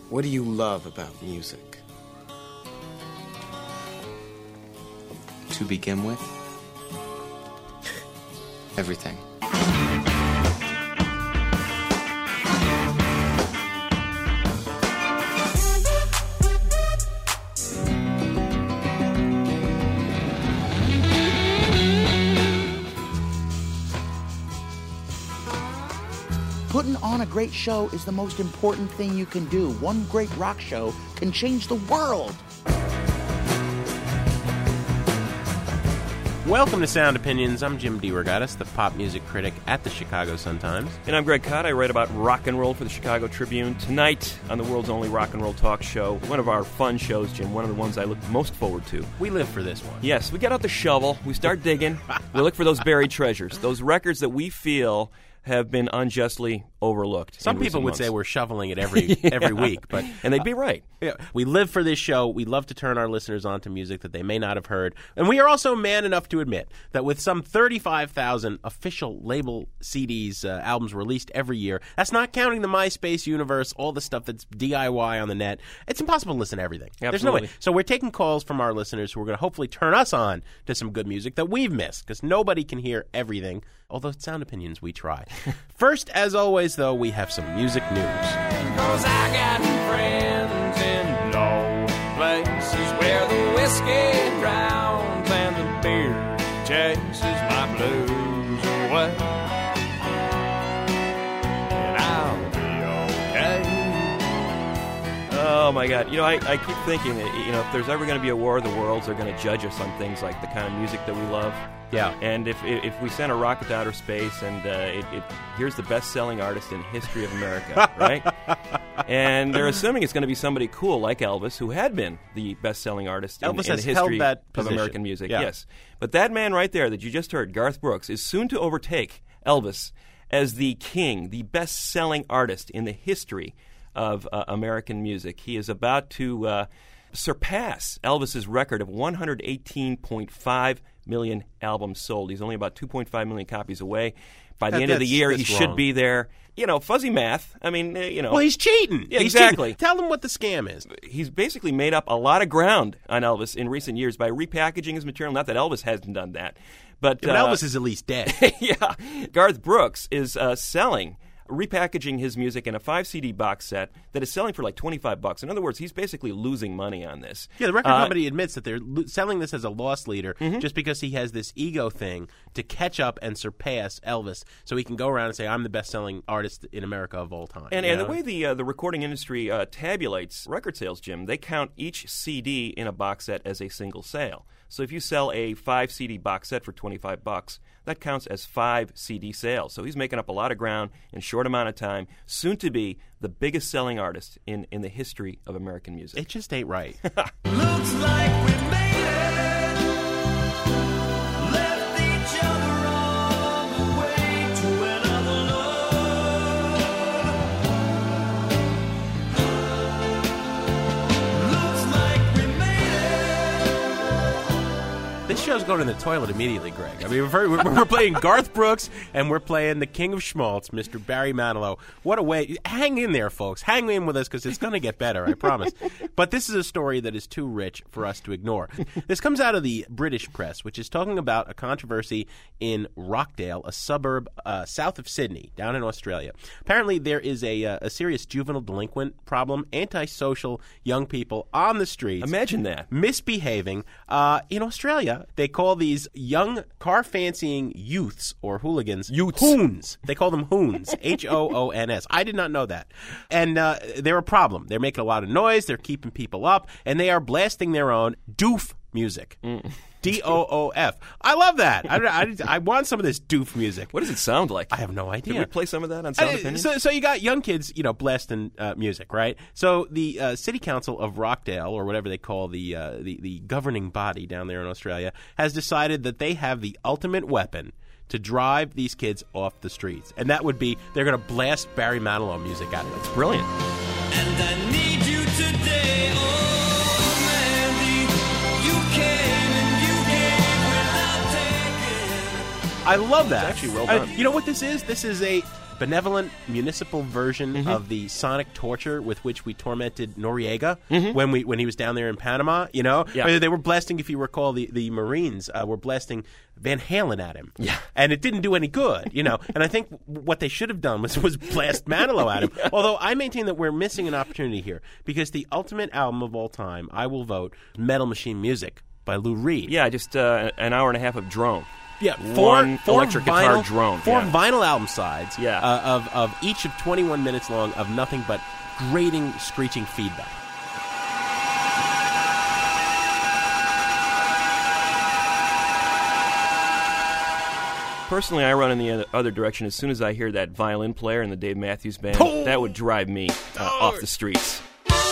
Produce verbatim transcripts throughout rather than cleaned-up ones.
What do you love about music? To begin with, everything. Putting on a great show is the most important thing you can do. One great rock show can change the world. Welcome to Sound Opinions. I'm Jim DeRogatis, the pop music critic at the Chicago Sun-Times. And I'm Greg Kot. I write about rock and roll for the Chicago Tribune. Tonight, on the world's only rock and roll talk show, one of our fun shows, Jim, one of the ones I look most forward to. We live for this one. Yes, we get out the shovel, we start digging, we look for those buried treasures, those records that we feel have been unjustly overlooked. Some people would months. say we're shoveling it every yeah. every week, but and they'd be right. Uh, yeah, we live for this show. We love to turn our listeners on to music that they may not have heard, and we are also man enough to admit that with some thirty-five thousand official label C Ds, uh, albums released every year, that's not counting the MySpace universe, all the stuff that's D I Y on the net. It's impossible to listen to everything. Absolutely. There's no way. So we're taking calls from our listeners who are going to hopefully turn us on to some good music that we've missed, because nobody can hear everything. Although Sound Opinions, we try. First, as always, though, we have some music news. 'Cause I got friends in low places where the whiskey drowns and the beer chases my blues away. And I'll be okay. Oh, my God. You know, I, I keep thinking that, you know, if there's ever going to be a war of the worlds, they're going to judge us on things like the kind of music that we love. Yeah. And if if we send a rocket to outer space and uh, it, it here's the best-selling artist in history of America, right? And they're assuming it's going to be somebody cool like Elvis, who had been the best-selling artist in, in the history held that of position. American music. Yeah. Yes. But that man right there that you just heard, Garth Brooks, is soon to overtake Elvis as the king, the best-selling artist in the history of uh, American music. He is about to uh, surpass Elvis's record of one hundred eighteen point five million albums sold. He's only about two point five million copies away. By the that, end of the year, he wrong. should be there. You know, fuzzy math. I mean, uh, you know. Well, he's cheating. Yeah, he's exactly. Cheating. Tell them what the scam is. He's basically made up a lot of ground on Elvis in recent years by repackaging his material. Not that Elvis hasn't done that. But, yeah, but uh, Elvis is at least dead. yeah. Garth Brooks is uh, selling repackaging his music in a five C D box set that is selling for like twenty-five bucks. In other words, he's basically losing money on this. Yeah, the record uh, company admits that they're lo- selling this as a loss leader mm-hmm. just because he has this ego thing to catch up and surpass Elvis, so he can go around and say, "I'm the best-selling artist in America of all time." And, you and know? the way the uh, the recording industry uh, tabulates record sales, Jim, they count each C D in a box set as a single sale. So if you sell a five C D box set for twenty-five bucks, that counts as five C D sales. So he's making up a lot of ground in a short amount of time, soon to be the biggest selling artist in, in the history of American music. It just ain't right. Looks like we made it. Left each other on the way to another love. Looks like we made it. This show's going in the toilet immediately, Greg. I mean, we're, very, we're, we're playing Garth Brooks, and we're playing the King of Schmaltz, Mister Barry Manilow. What a way. Hang in there, folks. Hang in with us, because it's going to get better, I promise. But this is a story that is too rich for us to ignore. This comes out of the British press, which is talking about a controversy in Rockdale, a suburb uh, south of Sydney, down in Australia. Apparently, there is a, uh, a serious juvenile delinquent problem, antisocial young people on the streets. Imagine that. Misbehaving. Uh, in Australia, they call these young car-fancying youths or hooligans Youths. hoons. They call them hoons. H O O N S. I did not know that. And uh, they're a problem. They're making a lot of noise. They're keeping people up. And they are blasting their own doof music. Mm. D O O F. I love that. I, I, I want some of this doof music. What does it sound like? I have no idea. Can we play some of that on Sound Uh, Opinions? So, so you got young kids, you know, blasting uh, music, right? So the uh, City Council of Rockdale, or whatever they call the, uh, the the governing body down there in Australia, has decided that they have the ultimate weapon to drive these kids off the streets, and that would be they're going to blast Barry Manilow music at them. It's brilliant. And I need you today, oh Mandy, you came and you gave without taking. I love that. It's actually well I- done. you know what this is? This is a benevolent municipal version Mm-hmm. of the sonic torture with which we tormented Noriega Mm-hmm. when we when he was down there in Panama. You know, Yeah. they were blasting. If you recall, the the Marines uh, were blasting Van Halen at him. Yeah. And it didn't do any good, you know. And I think what they should have done was, was blast Manilow at him. Yeah. Although I maintain that we're missing an opportunity here because the ultimate album of all time, I will vote, Metal Machine Music by Lou Reed. Yeah, just uh, an hour and a half of drone. Yeah, four, One four electric guitar vinyl, drone, Four yeah. vinyl album sides Yeah. uh, of, of each of twenty-one minutes long of nothing but grating, screeching feedback. Personally, I run in the other- other direction. As soon as I hear that violin player in the Dave Matthews Band, Oh! that would drive me uh, off the streets.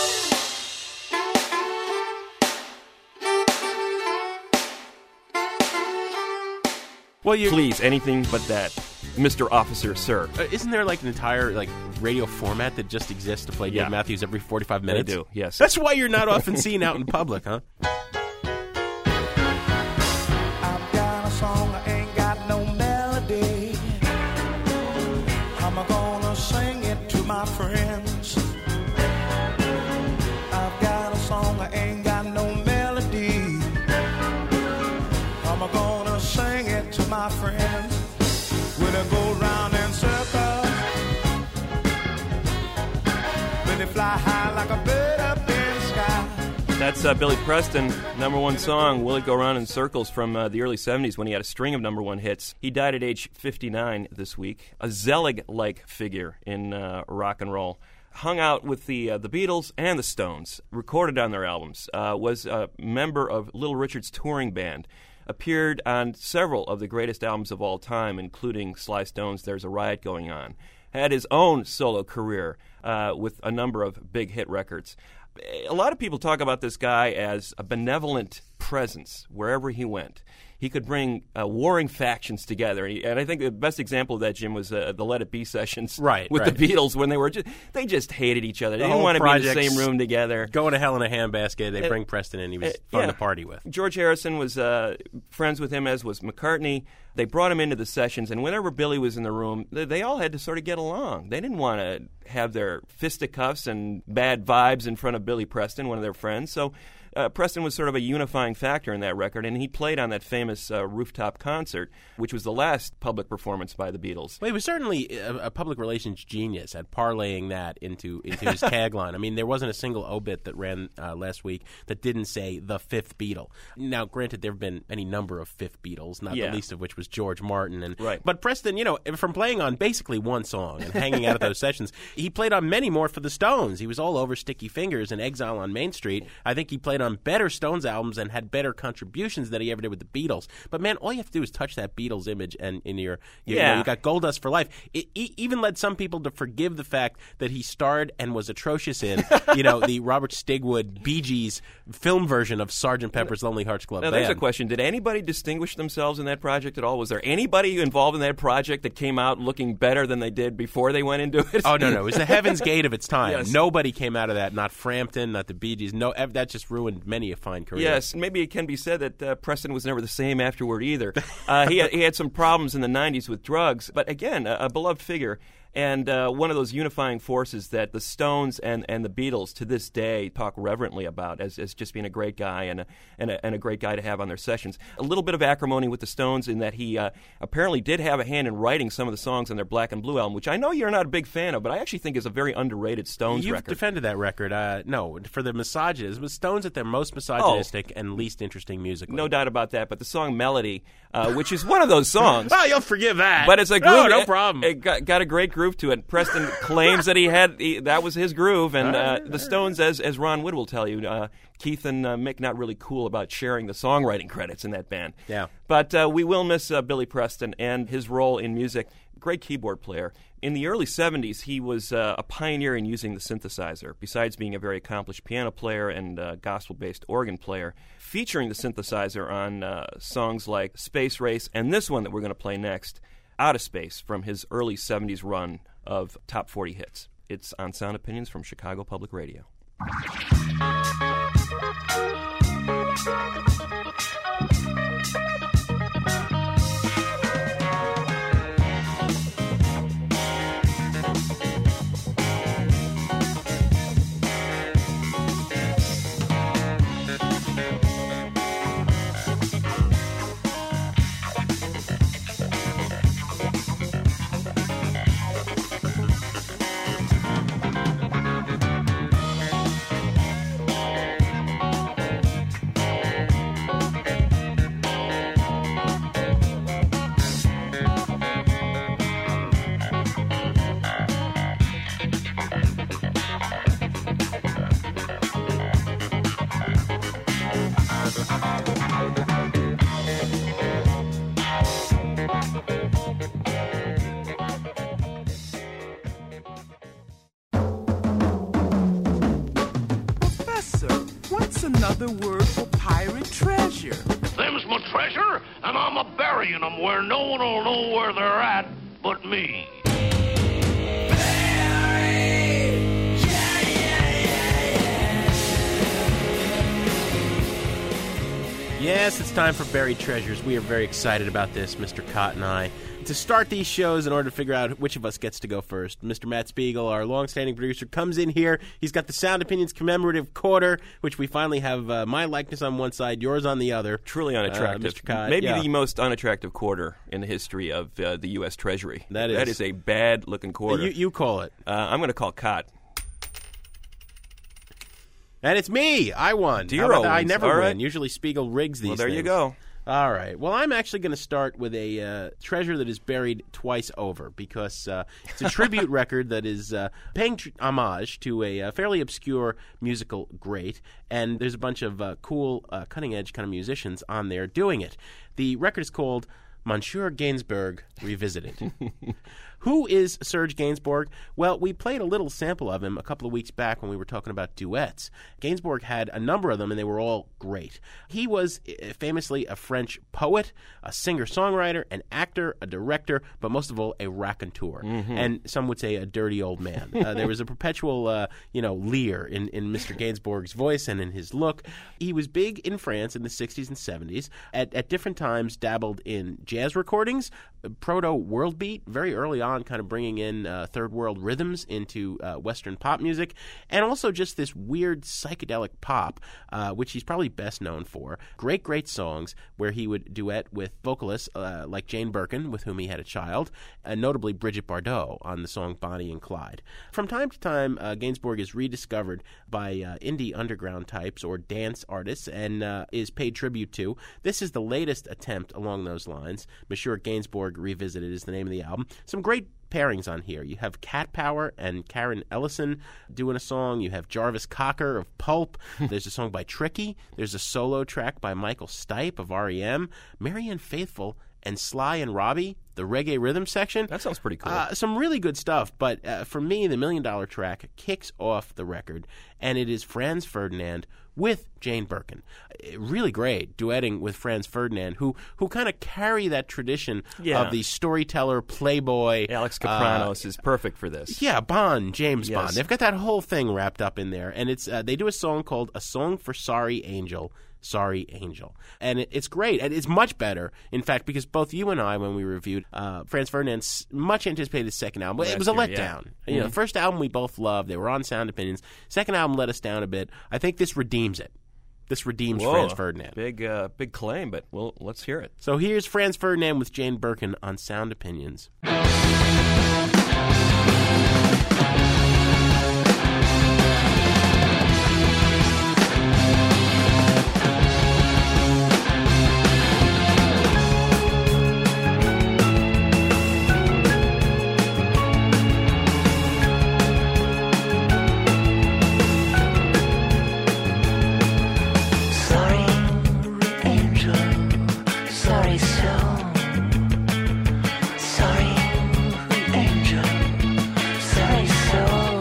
Well, you Please, anything but that, Mister Officer, sir. Uh, isn't there like an entire like radio format that just exists to play Yeah. Dave Matthews every forty-five minutes? do, yes. That's why you're not often seen out in public, huh? I've got a song, I ain't got no melody. I'm gonna sing it to my friends. I've got a song, I ain't got no melody. I'm gonna sing it to my friends. When I go round in circles, when they fly high like a bird up in the sky. That's uh, Billy Preston, number one song, Will It Go Round in Circles, from uh, the early seventies when he had a string of number one hits. He died at age fifty-nine this week. A Zelig-like figure in uh, rock and roll. Hung out with the uh, the Beatles and the Stones, recorded on their albums, uh, was a member of Little Richard's touring band, appeared on several of the greatest albums of all time, including Sly Stone's There's a Riot Going On. Had his own solo career uh, with a number of big hit records. A lot of people talk about this guy as a benevolent presence wherever he went. He could bring uh, warring factions together, and, he, and I think the best example of that, Jim, was uh, the Let It Be sessions Right, with right. the Beatles when they were just, they just hated each other. They The didn't whole want to be in the project's same room together. Going to hell in a handbasket. They Uh, bring Preston in. He was Uh, fun yeah. to party with. George Harrison was uh, friends with him, as was McCartney. They brought him into the sessions, and whenever Billy was in the room, they, they all had to sort of get along. They didn't want to have their fisticuffs and bad vibes in front of Billy Preston, one of their friends. So uh, Preston was sort of a unifying factor in that record, and he played on that famous uh, rooftop concert, which was the last public performance by the Beatles. Well, he was certainly a, a public relations genius at parlaying that into into his tagline. I mean, there wasn't a single obit that ran uh, last week that didn't say the fifth Beatle. Now, granted, there have been any number of fifth Beatles, not Yeah. the least of which was George Martin. And Right. But Preston, you know, from playing on basically one song and hanging out at those sessions, he played on many more for the Stones. He was all over Sticky Fingers and Exile on Main Street. I think he played on better Stones albums and had better contributions than he ever did with the Beatles. But man, all you have to do is touch that Beatles image, and in your you, Yeah. know, you got gold dust for life. It, it even led some people to forgive the fact that he starred and was atrocious in, you know, the Robert Stigwood Bee Gees film version of Sergeant Pepper's Lonely Hearts Club Now, Band. there's a question. Did anybody distinguish themselves in that project at all? Was there anybody involved in that project that came out looking better than they did before they went into it? Oh no, no! It was the Heaven's Gate of its time. Yes. Nobody came out of that. Not Frampton, not the Bee Gees. No, ev- that just ruined many a fine career. Yes, maybe it can be said that uh, Preston was never the same afterward either. Uh, he, had, he had some problems in the nineties with drugs, but again, a, a beloved figure. And uh, one of those unifying forces that the Stones and, and the Beatles to this day talk reverently about as, as just being a great guy and a, and, a, and a great guy to have on their sessions. A little bit of acrimony with the Stones in that he uh, apparently did have a hand in writing some of the songs on their Black and Blue album, which I know you're not a big fan of, but I actually think is a very underrated Stones You've record. defended that record. Uh, no, for the misogynists. But Stones at their most misogynistic and least interesting musically. No doubt about that, but the song Melody, uh, which is one of those songs. Oh, you'll forgive that. But it's a groove. No, no it- problem. It got, got a great groove to it. Preston claims that he had he, that was his groove, and uh, the Stones, as as Ron Wood will tell you, uh, Keith and uh, Mick not really cool about sharing the songwriting credits in that band. Yeah. But uh, we will miss uh, Billy Preston and his role in music. Great keyboard player. In the early seventies, he was uh, a pioneer in using the synthesizer, besides being a very accomplished piano player and uh, gospel-based organ player, featuring the synthesizer on uh, songs like Space Race and this one that we're going to play next, Out of Space, from his early seventies run of top forty hits. It's on Sound Opinions from Chicago Public Radio. It's another word for pirate treasure. Them's my treasure, and I'm a burying 'em where no one will know where they're at but me. Yes, it's time for Buried Treasures. We are very excited about this, Mister Cott and I. To start these shows, in order to figure out which of us gets to go first, Mister Matt Spiegel, our longstanding producer, comes in here. He's got the Sound Opinions commemorative quarter, which we finally have uh, my likeness on one side, yours on the other. Truly unattractive. Uh, Mister Cott, Maybe yeah. the most unattractive quarter in the history of uh, the U S Treasury. That is. That is a bad-looking quarter. You, you call it. Uh, I'm going to call Cott. And it's me. I won. Dear How about old that? I ones. never All win. right. Usually Spiegel rigs these Well, there things. you go. All right. Well, I'm actually going to start with a uh, treasure that is buried twice over because uh, it's a tribute record that is uh, paying tr- homage to a uh, fairly obscure musical great, and there's a bunch of uh, cool, uh, cutting-edge kind of musicians on there doing it. The record is called Monsieur Gainsbourg Revisited. Who is Serge Gainsbourg? Well, we played a little sample of him a couple of weeks back when we were talking about duets. Gainsbourg had a number of them, and they were all great. He was uh, famously a French poet, a singer-songwriter, an actor, a director, but most of all, a raconteur. Mm-hmm. And some would say a dirty old man. uh, there was a perpetual, uh, you know, leer in, in Mister Gainsbourg's voice and in his look. He was big in France in the sixties and seventies. At, at different times, dabbled in jazz recordings, proto-world beat, very early on, kind of bringing in uh, third world rhythms into uh, Western pop music, and also just this weird psychedelic pop, uh, which he's probably best known for. Great, great songs where he would duet with vocalists uh, like Jane Birkin, with whom he had a child, and notably Brigitte Bardot on the song Bonnie and Clyde. From time to time, uh, Gainsbourg is rediscovered by uh, indie underground types or dance artists and uh, is paid tribute to. This is the latest attempt along those lines. Monsieur Gainsbourg Revisited is the name of the album. Some great pairings on here. You have Cat Power and Karen Ellison doing a song. You have Jarvis Cocker of Pulp. There's a song by Tricky. There's a solo track by Michael Stipe of R E M. Marianne Faithfull and Sly and Robbie, the reggae rhythm section. That sounds pretty cool. Uh, some really good stuff, but uh, for me, the Million Dollar Track kicks off the record, and it is Franz Ferdinand with Jane Birkin. Uh, Really great duetting with Franz Ferdinand, who who kind of carry that tradition Yeah. of the storyteller, playboy. Alex uh, Kapranos is perfect for this. Yeah, Bond, James Yes. Bond. They've got that whole thing wrapped up in there, and it's uh, they do a song called "A Song for Sorry Angel." Sorry Angel. And it, it's great. And it's much better, in fact, because both you and I, when we reviewed uh, Franz Ferdinand's much anticipated second album, it Last was a year, letdown. yeah. You know, Mhm. the first album we both loved. They were on Sound Opinions. Second album let us down a bit. I think this redeems it. This redeems Whoa, Franz Ferdinand. Big, uh, big claim, but well, let's hear it. So here's Franz Ferdinand with Jane Birkin on Sound Opinions. Sorry, angel, sorry soul. Sorry, angel, sorry soul.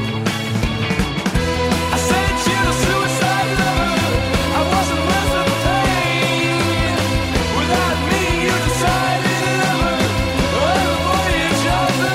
I sent you a suicide lover. I wasn't worth the pain. Without me, you decided never on a voyage of the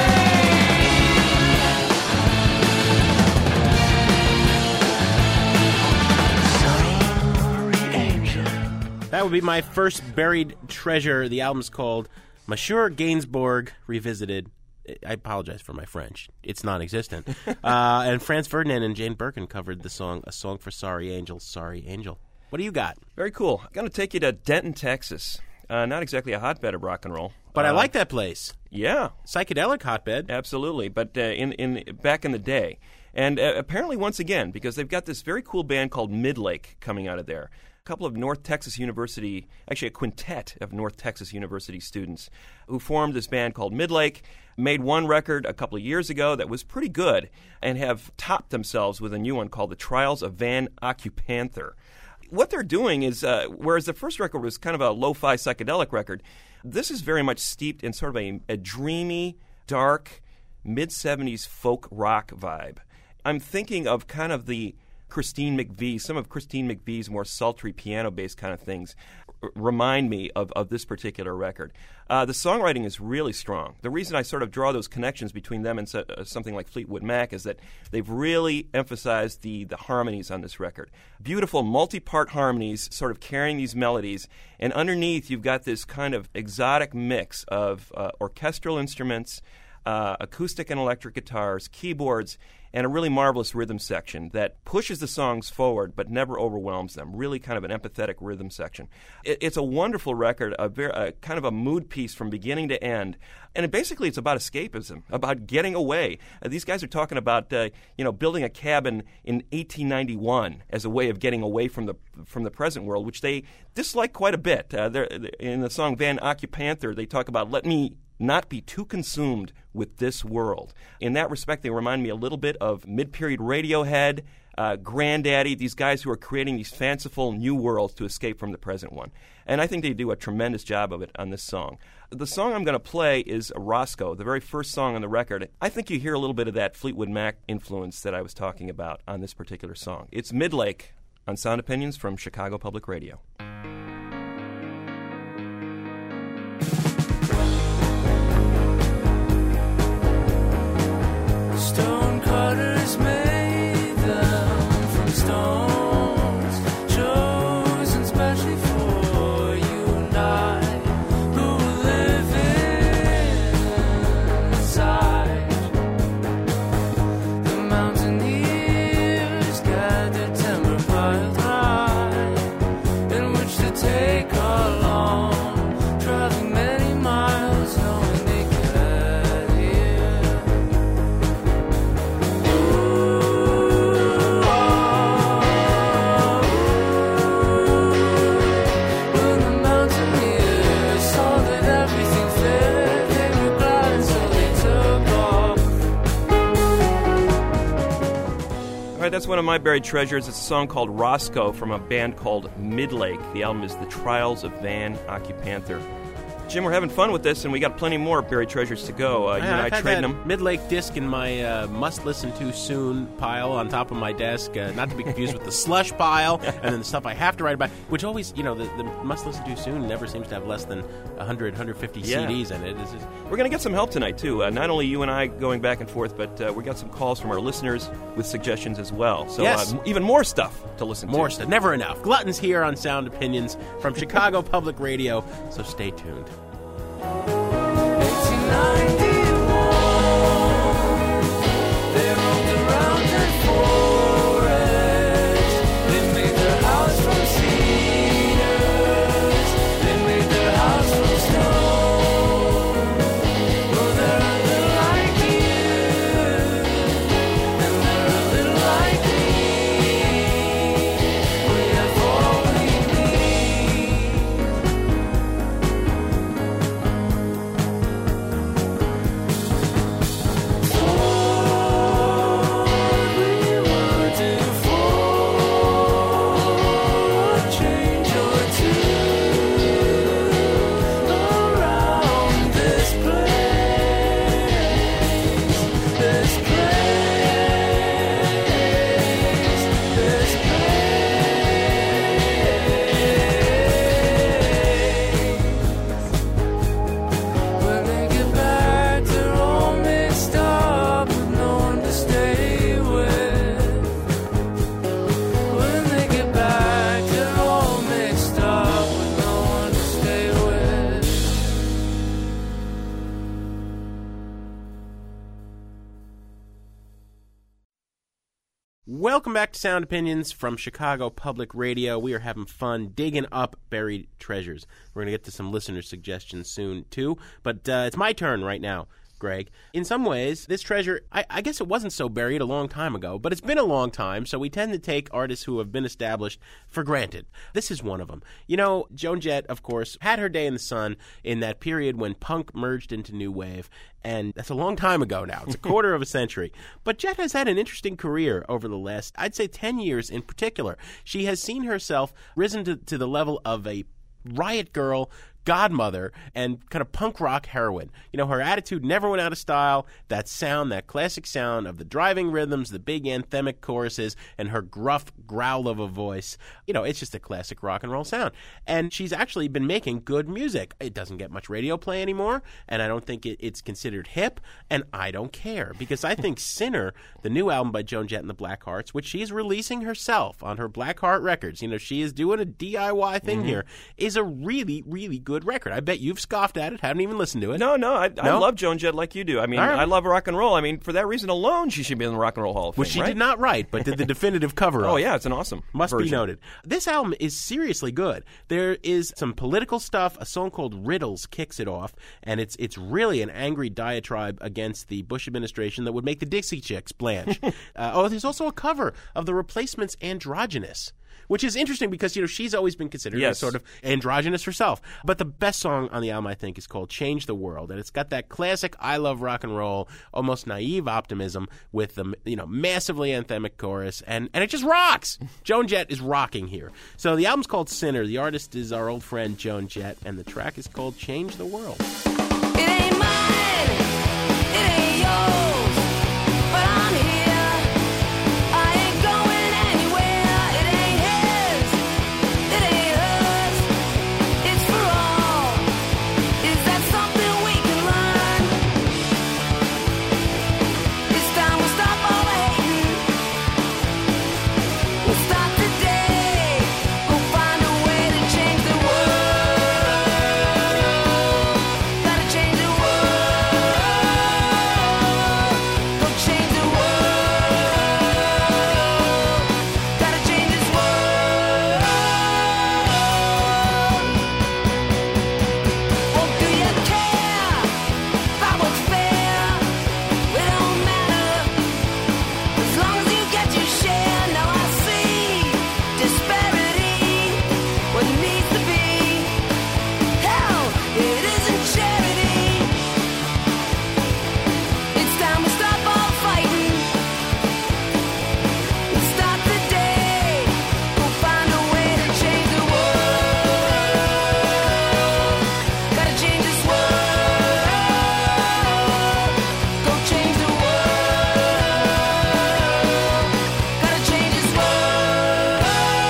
That would be my first buried treasure. The album's called Monsieur Gainsbourg Revisited. I apologize for my French. It's non-existent. uh, and Franz Ferdinand and Jane Birkin covered the song A Song for Sorry Angel, Sorry Angel. What do you got? Very cool. I'm going to take you to Denton, Texas. Uh, not exactly a hotbed of rock and roll. But uh, I like that place. Yeah. Psychedelic hotbed. Absolutely. But uh, in, in back in the day. And uh, apparently, once again, because they've got this very cool band called Midlake coming out of there. A couple of North Texas University, actually a quintet of North Texas University students who formed this band called Midlake, made one record a couple of years ago that was pretty good and have topped themselves with a new one called The Trials of Van Occupanther. What they're doing is, uh, whereas the first record was kind of a lo-fi psychedelic record, this is very much steeped in sort of a, a dreamy, dark, mid-seventies folk rock vibe. I'm thinking of kind of the Christine McVie, some of Christine McVie's more sultry piano-based kind of things r- remind me of, of this particular record. Uh, the songwriting is really strong. The reason I sort of draw those connections between them and so, uh, something like Fleetwood Mac is that they've really emphasized the, the harmonies on this record. Beautiful multi-part harmonies sort of carrying these melodies, and underneath you've got this kind of exotic mix of uh, orchestral instruments, uh, acoustic and electric guitars, keyboards, and a really marvelous rhythm section that pushes the songs forward but never overwhelms them. Really kind of an empathetic rhythm section. It, it's a wonderful record, a, very, a kind of a mood piece from beginning to end. And it basically it's about escapism, about getting away. Uh, these guys are talking about uh, you know building a cabin in eighteen ninety-one as a way of getting away from the from the present world, which they dislike quite a bit. Uh, in the song Van Occupanther, they talk about let me not be too consumed with this world. In that respect, they remind me a little bit of mid-period Radiohead, uh, Grandaddy, these guys who are creating these fanciful new worlds to escape from the present one. And I think they do a tremendous job of it on this song. The song I'm going to play is Roscoe, the very first song on the record. I think you hear a little bit of that Fleetwood Mac influence that I was talking about on this particular song. It's Midlake on Sound Opinions from Chicago Public Radio. Stone cutters made them from stones, chosen specially for you and I, who live inside. The mountaineers gathered timber piled high, in which to take along, traveling many miles, knowing they get here. When the mountaineers saw that everything fit, they were glad and so they took off. All right, that's one of my buried treasures. It's a song called Roscoe from a band called Midlake. The album is The Trials of Van Occupanther. Jim, we're having fun with this, and we got plenty more buried treasures to go. Uh, you and I I've had trading that them. Midlake disc in my uh, must-listen-to-soon pile on top of my desk, uh, not to be confused with the slush pile, and then the stuff I have to write about, which always, you know, the, the must-listen-to-soon never seems to have less than one hundred, one hundred fifty Yeah. C Ds in it. It's just, We're going to get some help tonight, too. Uh, not only you and I going back and forth, but uh, we got some calls from our listeners with suggestions as well. So Yes. uh, m- even more stuff to listen more to. stuff. Never enough. Gluttons here on Sound Opinions from Chicago Public Radio, so stay tuned. eighteen ninety-one, they roamed around that forest. They made their house from cedars. They made their house from stone. Well, they're a little like you, and they're a little like me. We have all we need. When they get back, they're all mixed up with no one to stay with. When they get back, they're all mixed up with no one to stay with. Welcome back to Sound Opinions from Chicago Public Radio. We are having fun digging up buried treasures. We're going to get to some listener suggestions soon, too. But uh, it's my turn right now, Greg. In some ways, this treasure, I, I guess it wasn't so buried a long time ago, but it's been a long time, so we tend to take artists who have been established for granted. This is one of them. You know, Joan Jett, of course, had her day in the sun in that period when punk merged into new wave, and that's a long time ago now. It's a quarter of a century. But Jett has had an interesting career over the last, I'd say ten years in particular. She has seen herself risen to, to the level of a riot girl godmother and kind of punk rock heroine. You know, her attitude never went out of style. That sound, that classic sound of the driving rhythms, the big anthemic choruses, and her gruff growl of a voice. You know, it's just a classic rock and roll sound. And she's actually been making good music. It doesn't get much radio play anymore, and I don't think it, it's considered hip, and I don't care, because I think Sinner, the new album by Joan Jett and the Blackhearts, which she's releasing herself on her Blackheart Records, you know, she is doing a D I Y thing Mm-hmm. here, is a really, really good record. I bet you've scoffed at it, haven't even listened to it. No, no, I, I No? love Joan Jett like you do. I mean, All right. I love rock and roll. I mean, for that reason alone, she should be in the Rock and Roll Hall of Fame, Which she right? did not write, but did the definitive cover Oh, of. yeah, it's an awesome Must version. be noted. This album is seriously good. There is some political stuff. A song called Riddles kicks it off, and it's it's really an angry diatribe against the Bush administration that would make the Dixie Chicks blanch. uh, oh, there's also a cover of The Replacement's Androgynous, which is interesting because, you know, she's always been considered Yes. as sort of androgynous herself. But the best song on the album, I think, is called Change the World. And it's got that classic I love rock and roll, almost naive optimism with the, you know, massively anthemic chorus. And, and it just rocks. Joan Jett is rocking here. So the album's called Sinner. The artist is our old friend Joan Jett. And the track is called Change the World. It ain't mine, it ain't yours, but I'm here. I ain't going anywhere. It ain't his, it ain't hers. It's for all. Is that something we can learn? It's time we stop all the hating. We'll start today. We'll find a way to change the world. Gotta change the world. Go change the world. Gotta change this world. Well, do you care about what's fair? It don't matter as long as you get your share. Now I see disparity, what needs to be. Hell, it isn't charity. It's time we stop all fighting. We'll start today. We'll find a way to change the world. Gotta change this world. Go change the world. Gotta change this world.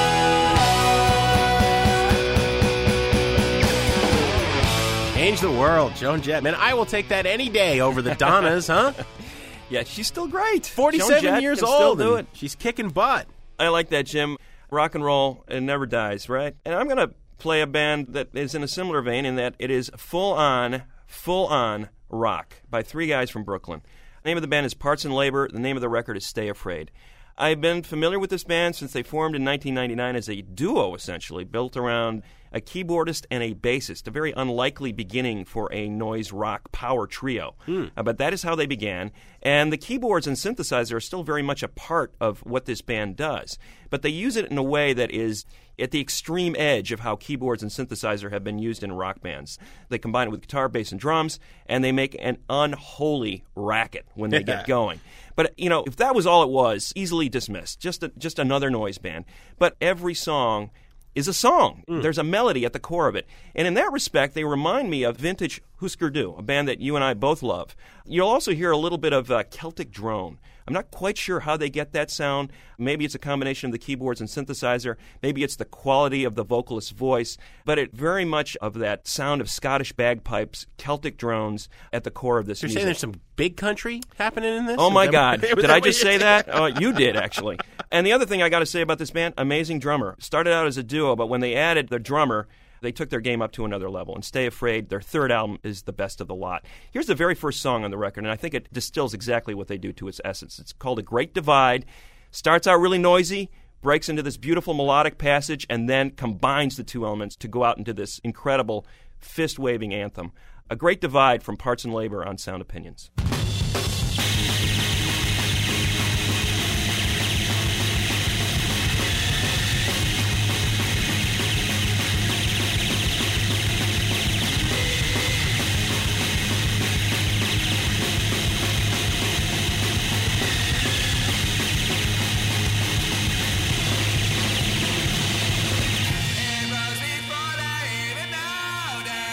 Change the World, Joan Jett. Man, I will take that any day over the Donnas, huh? Yeah, she's still great. Joan forty-seven Jett years can old. Still do and it. She's kicking butt. I like that, Jim. Rock and roll, it never dies, right? And I'm going to play a band that is in a similar vein in that it is full-on, full-on rock by three guys from Brooklyn. The name of the band is Parts and Labor. The name of the record is Stay Afraid. I've been familiar with this band since they formed in nineteen ninety-nine as a duo, essentially, built around a keyboardist and a bassist, a very unlikely beginning for a noise rock power trio. Uh, but that is how they began. And the keyboards and synthesizer are still very much a part of what this band does. But they use it in a way that is at the extreme edge of how keyboards and synthesizer have been used in rock bands. They combine it with guitar, bass, and drums, and they make an unholy racket when they get going. But, you know, if that was all it was, easily dismissed. Just a, just another noise band. But every song is a song. There's a melody at the core of it. And in that respect, they remind me of vintage Husker Du, a band that you and I both love. You'll also hear a little bit of uh, Celtic drone. I'm not quite sure how they get that sound. Maybe it's a combination of the keyboards and synthesizer. Maybe it's the quality of the vocalist's voice. But it very much of that sound of Scottish bagpipes, Celtic drones at the core of this You're music. saying there's some big country happening in this? Oh, Is my that- God. was Did that I what just you're say saying? that? Oh, you did, actually. And the other thing I got to say about this band, amazing drummer. Started out as a duo, but when they added the drummer, they took their game up to another level. And Stay Afraid, their third album, is the best of the lot. Here's the very first song on the record, and I think it distills exactly what they do to its essence. It's called A Great Divide. Starts out really noisy, breaks into this beautiful melodic passage, and then combines the two elements to go out into this incredible fist-waving anthem. A Great Divide from Parts and Labor on Sound Opinions. It was before I even know that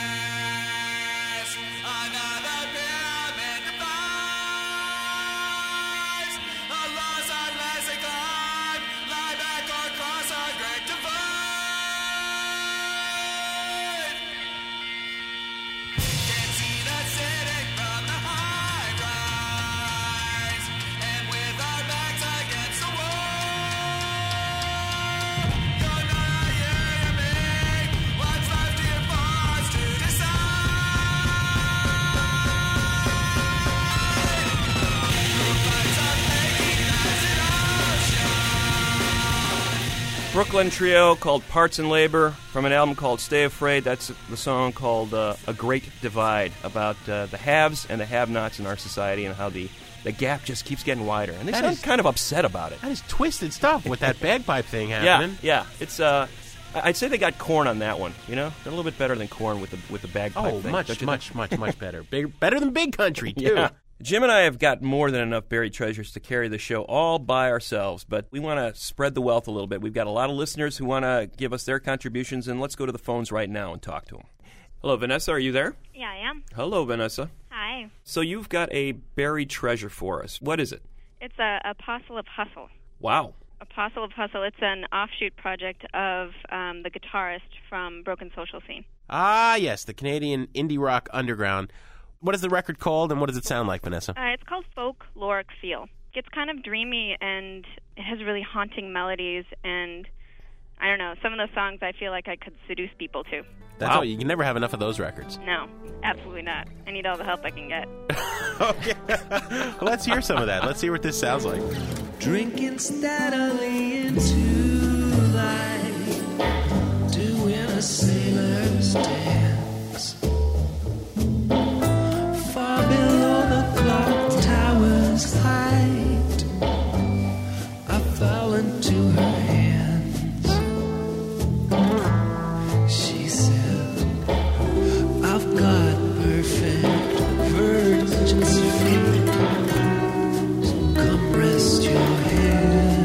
Brooklyn trio called Parts and Labor from an album called Stay Afraid. That's the song called uh, A Great Divide, about uh, the haves and the have-nots in our society and how the, the gap just keeps getting wider. And they That sound is- kind of upset about it. That is twisted stuff with that bagpipe thing Yeah, happening. yeah. It's uh, I- I'd say they got Korn on that one. You know, they're a little bit better than Korn with the with the bagpipe Oh, thing. much, don't you much, think? much, much better. Big, better than Big Country, too. Yeah. Jim and I have got more than enough buried treasures to carry the show all by ourselves, but we want to spread the wealth a little bit. We've got a lot of listeners who want to give us their contributions, and let's go to the phones right now and talk to them. Hello, Vanessa, are you there? Yeah, I am. Hello, Vanessa. Hi. So you've got a buried treasure for us. What is it? It's a Apostle of Hustle. Wow. Apostle of Hustle. It's an offshoot project of um, the guitarist from Broken Social Scene. Ah, yes, the Canadian indie rock underground. What is the record called, and what does it sound like, Vanessa? Uh, it's called Folkloric Feel. It's kind of dreamy, and it has really haunting melodies, and I don't know, some of those songs I feel like I could seduce people to. That's all. You can never have enough of those records. No, absolutely not. I need all the help I can get. Okay. Well, let's hear some of that. Let's hear what this sounds like. Drinking steadily into light, doing a sailor's dance. Far below the clock tower's height, I fell into her hands. She said, I've got perfect virgin's feet. Come rest your head.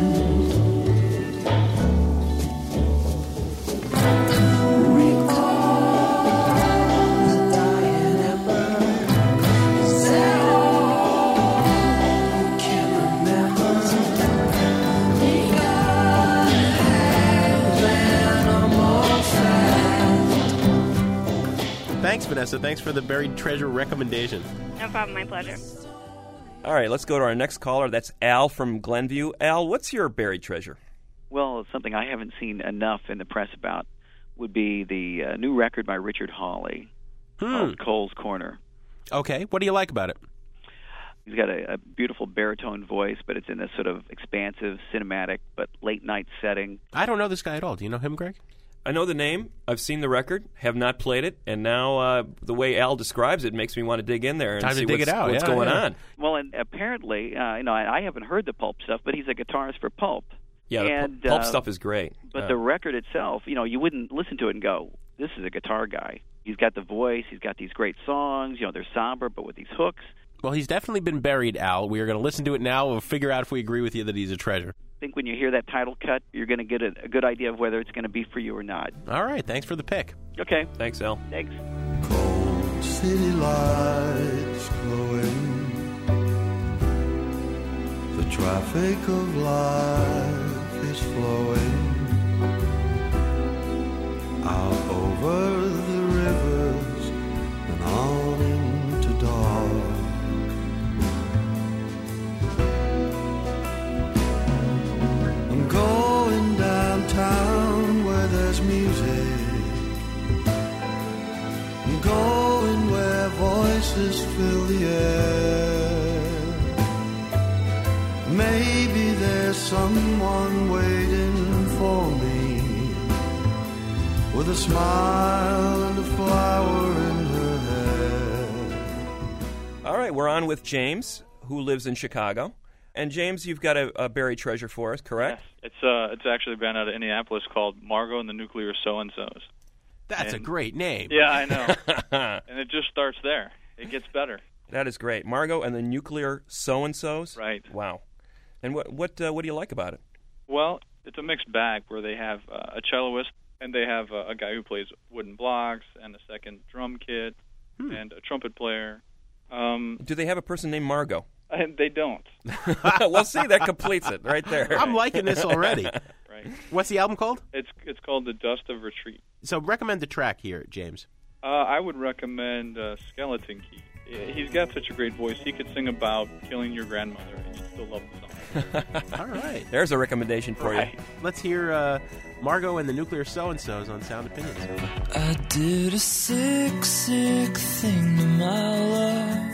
Recall the dying ember. Is that all? Can't remember. We gotta have animal fact. Thanks, Vanessa. Thanks for the buried treasure recommendation. No problem, my pleasure. All right, let's go to our next caller. That's Al from Glenview. Al, what's your buried treasure? Well, something I haven't seen enough in the press about would be the uh, new record by Richard Hawley Hmm. called Cole's Corner. Okay, what do you like about it? He's got a, a beautiful baritone voice, but it's in this sort of expansive, cinematic, but late-night setting. I don't know this guy at all. Do you know him, Greg? I know the name. I've seen the record, have not played it, and now uh, the way Al describes it makes me want to dig in there and Time to see dig what's, it out. what's Yeah, going yeah. on. Well, and apparently, uh, you know, I, I haven't heard the Pulp stuff, but he's a guitarist for Pulp. Yeah, the and, Pulp uh, stuff is great. But Uh, the record itself, you know, you wouldn't listen to it and go, this is a guitar guy. He's got the voice. He's got these great songs. You know, they're somber, but with these hooks. Well, he's definitely been buried, Al. We are going to listen to it now. We'll figure out if we agree with you that he's a treasure. I think when you hear that title cut, you're going to get a, a good idea of whether it's going to be for you or not. All right, thanks for the pick. Okay. Thanks, Al. Thanks. City lights glowing, the traffic of life is flowing out over the rivers and on into dark. I'm going downtown where there's music. I'm going where voices fill the air. Maybe there's someone waiting for me with a smile and a flower in her hair. All right, we're on with James, who lives in Chicago. And James, you've got a, a buried treasure for us, correct? It's uh, it's actually a band out of Indianapolis called Margot and the Nuclear So-and-Sos. That's And- a great name. Yeah, I know. And it just starts there. It gets better. That is great. Margot and the Nuclear So-and-Sos? Right. Wow. And what what uh, what do you like about it? Well, it's a mixed bag where they have uh, a celloist and they have uh, a guy who plays wooden blocks and a second drum kit Hmm. and a trumpet player. Um, Do they have a person named Margot? and they don't. Well, see, that completes it right there. I'm liking this already. Right. What's the album called? It's it's called The Dust of Retreat. So recommend the track here, James. Uh, I would recommend uh, Skeleton Key. He's got such a great voice. He could sing about killing your grandmother, and you'd still love the song. All right. There's a recommendation for Right. you. Let's hear uh, Margot and the Nuclear So-and-Sos on Sound Opinions. I did a sick, sick thing to my love.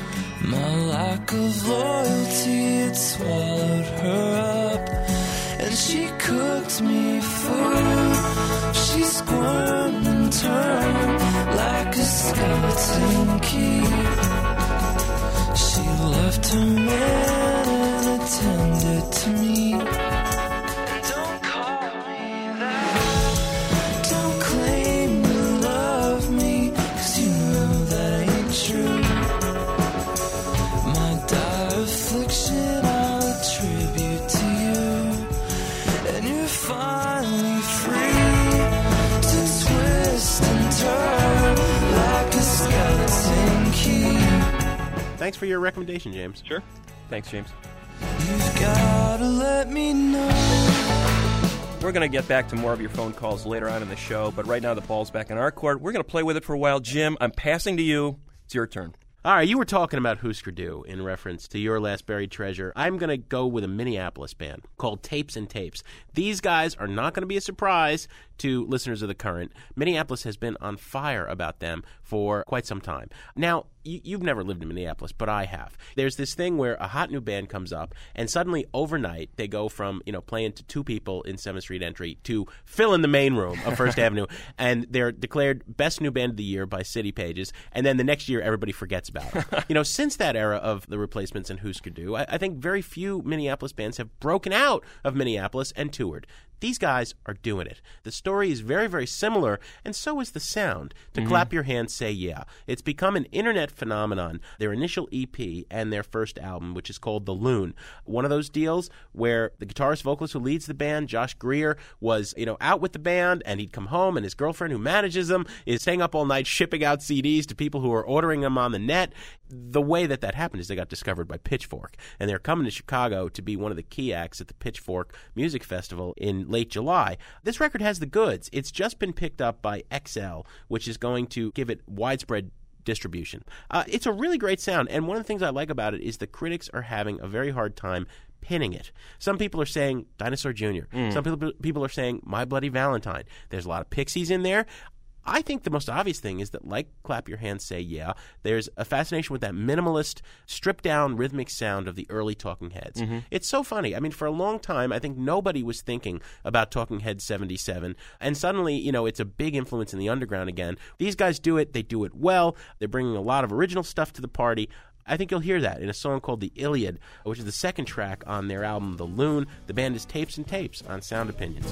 My lack of loyalty had swallowed her up, and she cooked me food. She squirmed and turned like a skeleton key. She left her man and attended to me. Don't call me that. Don't claim to love me, 'cause you know that ain't true. My dire affliction I'll attribute to you. And you're finally free to twist and turn like a skeleton key. Thanks for your recommendation, James. Sure. Thanks, James. You've gotta let me know. We're going to get back to more of your phone calls later on in the show, but right now the ball's back in our court. We're going to play with it for a while. Jim, I'm passing to you. It's your turn. All right, you were talking about Husker Du in reference to your last buried treasure. I'm going to go with a Minneapolis band called Tapes and Tapes. These guys are not going to be a surprise to listeners of The Current. Minneapolis has been on fire about them for quite some time. Now, you, you've never lived in Minneapolis, but I have. There's this thing where a hot new band comes up, and suddenly overnight they go from, you know, playing to two people in seventh Street Entry to fill in the main room of First Avenue, and they're declared Best New Band of the Year by City Pages, and then the next year everybody forgets about it. You know, since that era of the Replacements and Husker Du, I, I think very few Minneapolis bands have broken out of Minneapolis and toured. These guys are doing it. The story is very, very similar, and so is the sound. To Mm-hmm. clap your hands, say yeah. It's become an internet phenomenon. Their initial E P and their first album, which is called The Loon. One of those deals where the guitarist vocalist who leads the band, Josh Greer, was, you know, out with the band, and he'd come home, and his girlfriend who manages them is staying up all night shipping out C Ds to people who are ordering them on the net. The way that that happened is they got discovered by Pitchfork, and they're coming to Chicago to be one of the key acts at the Pitchfork Music Festival in late July. This record has the goods. It's just been picked up by X L, which is going to give it widespread distribution. Uh, it's a really great sound, and one of the things I like about it is the critics are having a very hard time pinning it. Some people are saying Dinosaur Junior Mm. Some people people are saying My Bloody Valentine. There's a lot of Pixies in there. I think the most obvious thing is that, like Clap Your Hands, Say Yeah, there's a fascination with that minimalist, stripped-down rhythmic sound of the early Talking Heads. Mhm. It's so funny. I mean, for a long time, I think nobody was thinking about Talking Heads seventy-seven, and suddenly, you know, it's a big influence in the underground again. These guys do it. They do it well. They're bringing a lot of original stuff to the party. I think you'll hear that in a song called The Iliad, which is the second track on their album, The Loon. The band is Tapes and Tapes on Sound Opinions.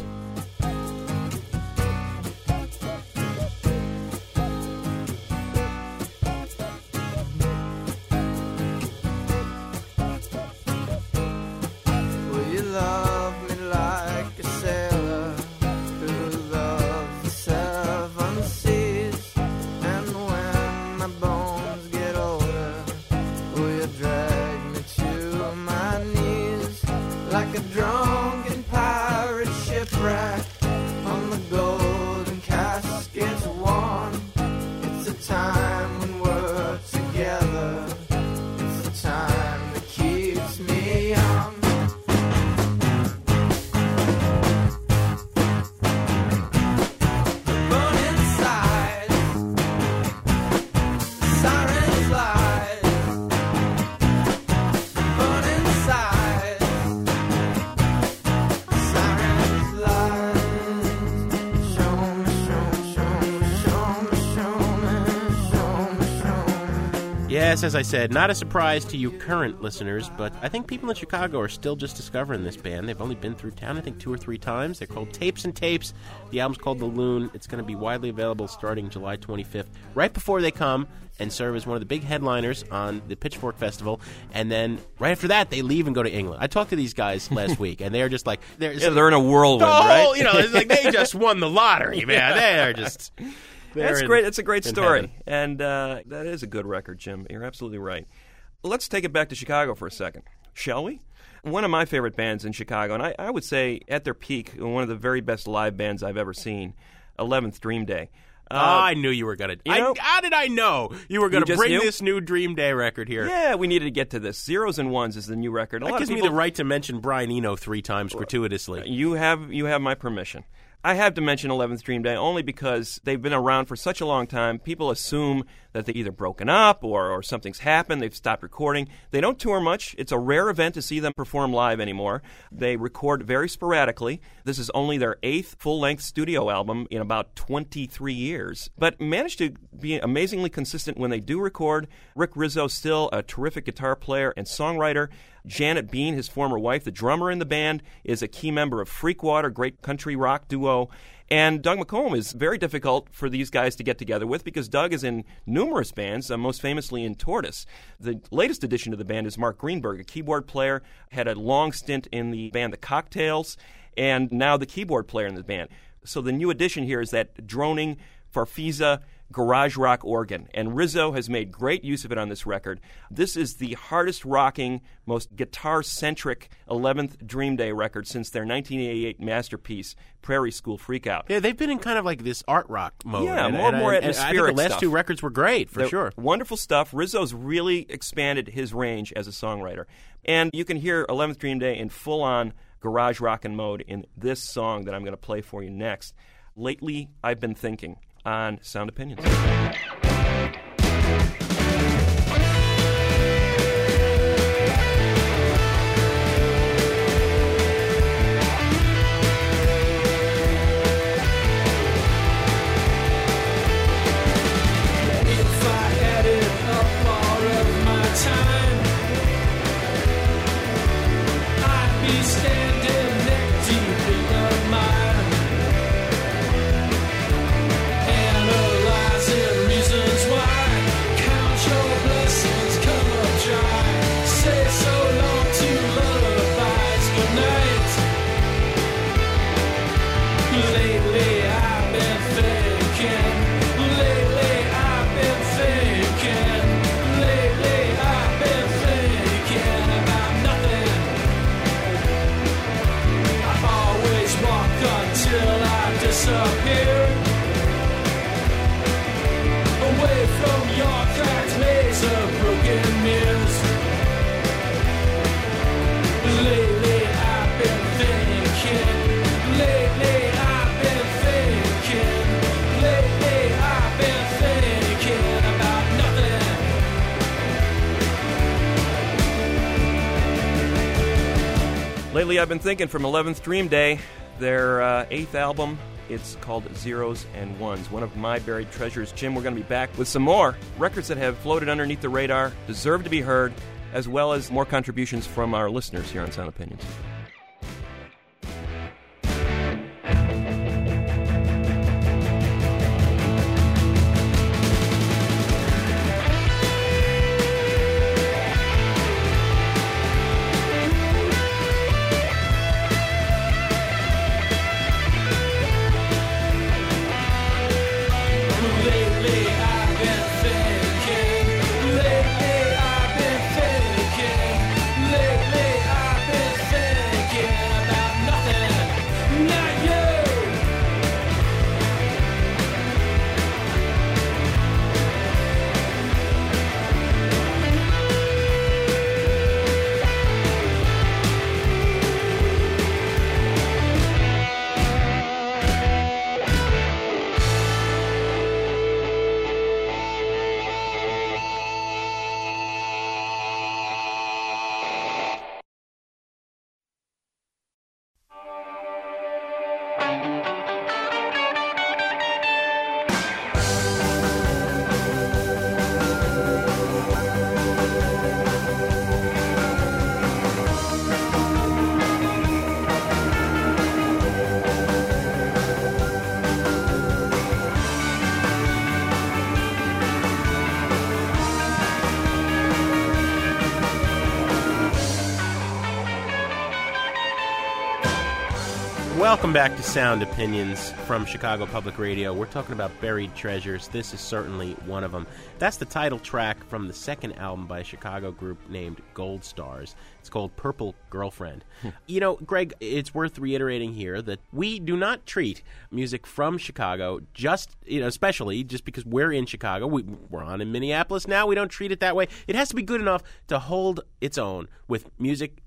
Will you love me like a sailor who loves the seven seas? And when my bones get older, will you drag me to my knees like a drunken pirate shipwreck on the golden casket's worn? It's a time when we're together. It's a time that keeps me young. Yes, as I said, not a surprise to you current listeners, but I think people in Chicago are still just discovering this band. They've only been through town, I think, two or three times. They're called Tapes and Tapes. The album's called The Loon. It's going to be widely available starting July twenty-fifth, right before they come and serve as one of the big headliners on the Pitchfork Festival. And then right after that, they leave and go to England. I talked to these guys last week, and they're just like... They're, Yeah, they're in a whirlwind, oh, right? You know, it's like they just won the lottery, man. They are just... That's in- great. That's a great in story. heaven. And uh, that is a good record, Jim. You're absolutely right. Let's take it back to Chicago for a second, shall we? One of my favorite bands in Chicago, and I, I would say at their peak, one of the very best live bands I've ever seen, eleventh Dream Day. Uh, oh, I knew you were going to... How did I know you were going You to just bring knew? this new Dream Day record here? Yeah, we needed to get to this. Zeros and Ones is the new record. A That lot gives of me people, the right to mention Brian Eno three times gratuitously. You have you have my permission. I have to mention eleventh Dream Day only because they've been around for such a long time. People assume that they're either broken up or, or something's happened. They've stopped recording. They don't tour much. It's a rare event to see them perform live anymore. They record very sporadically. This is only their eighth full-length studio album in about twenty-three years, but managed to be amazingly consistent when they do record. Rick Rizzo, still a terrific guitar player and songwriter. Janet Bean, his former wife, the drummer in the band, is a key member of Freakwater, great country rock duo. And Doug McComb is very difficult for these guys to get together with because Doug is in numerous bands, uh, most famously in Tortoise. The latest addition to the band is Mark Greenberg, a keyboard player, had a long stint in the band The Cocktails, and now the keyboard player in the band. So the new addition here is that droning Farfisa garage rock organ, and Rizzo has made great use of it on this record. This is the hardest rocking, most guitar-centric eleventh Dream Day record since their nineteen eighty-eight masterpiece, Prairie School Freakout. Yeah, they've been in kind of like this art rock mode. Yeah, and, more and and, more and, atmospheric and I think the last stuff. two records were great, for They're sure. Wonderful stuff. Rizzo's really expanded his range as a songwriter. And you can hear eleventh Dream Day in full-on garage rockin' mode in this song that I'm going to play for you next. Lately, I've Been Thinking on Sound Opinions. Lately, I've Been Thinking from eleventh Dream Day, their uh, eighth album. It's called Zeros and Ones, one of my buried treasures. Jim, we're going to be back with some more records that have floated underneath the radar, deserve to be heard, as well as more contributions from our listeners here on Sound Opinions. Welcome back to Sound Opinions from Chicago Public Radio. We're talking about buried treasures. This is certainly one of them. That's the title track from the second album by a Chicago group named Gold Stars. It's called Purple Girlfriend. You know, Greg, it's worth reiterating here that we do not treat music from Chicago just, you know, especially just because we're in Chicago. We, we're on in Minneapolis now. We don't treat it that way. It has to be good enough to hold its own with music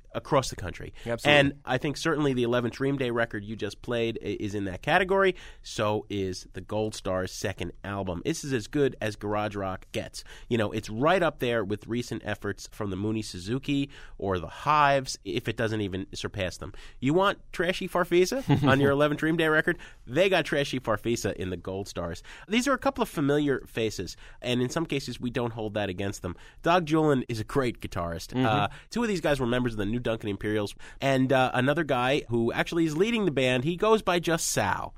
across the country. Absolutely. And I think certainly the eleventh Dream Day record you just played is in that category. So is the Gold Stars' second album. This is as good as garage rock gets. You know, it's right up there with recent efforts from the Mooney Suzuki or the Hives, if it doesn't even surpass them. You want Trashy Farfisa on your eleventh Dream Day record? They got Trashy Farfisa in the Gold Stars. These are a couple of familiar faces, and in some cases we don't hold that against them. Doug Julin is a great guitarist. Mm-hmm. Uh, two of these guys were members of the New Duncan Imperials, and uh, another guy who actually is leading the band, he goes by just Sal.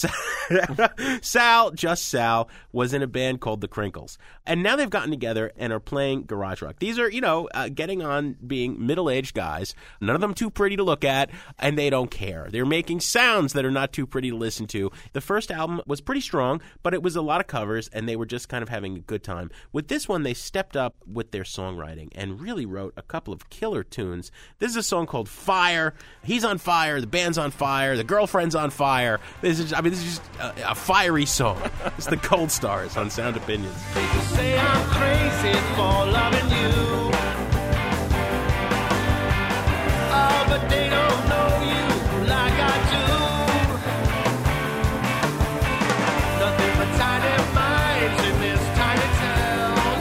Sal, just Sal, was in a band called The Crinkles. And now they've gotten together and are playing garage rock. These are, you know, uh, getting on being middle-aged guys, none of them too pretty to look at, and they don't care. They're making sounds that are not too pretty to listen to. The first album was pretty strong, but it was a lot of covers, and they were just kind of having a good time. With this one, they stepped up with their songwriting and really wrote a couple of killer tunes. This is a song called Fire. He's on fire, the band's on fire, the girlfriend's on fire. This is, I mean, this is just a, a fiery song. It's the Gold Stars on Sound Opinions. People say I'm crazy for loving you. Oh, but they don't know you like I do. Nothing but tiny minds in this tiny town.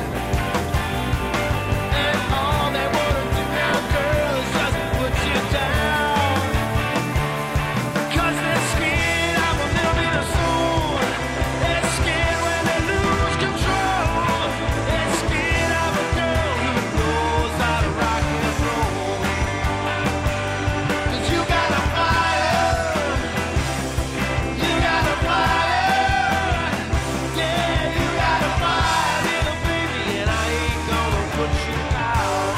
And all they want to do now, girl, is just put you down. Cause they're scared of a little bit of soul. They're scared when they lose control. They're scared of a girl who knows how to rock and roll. Cause you got a fire. You got a fire. Yeah, you got a fire, little baby, and I ain't gonna put you out.